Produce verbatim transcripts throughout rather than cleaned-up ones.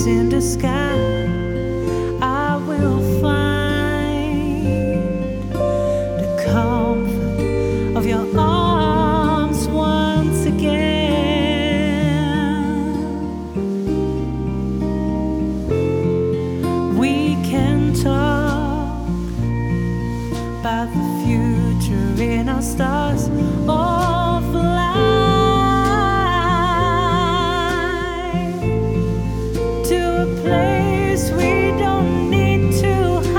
peace in the sky, I will find the comfort of your arms once again. We can talk about the future in our stars, or fly to a place we don't need to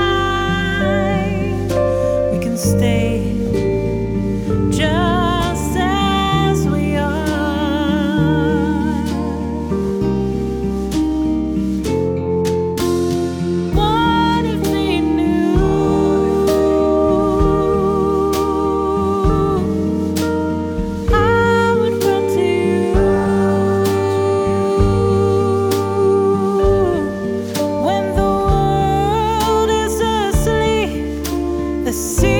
hide. We can stay just as we are. What if they knew I would run to you when the world is asleep? The sea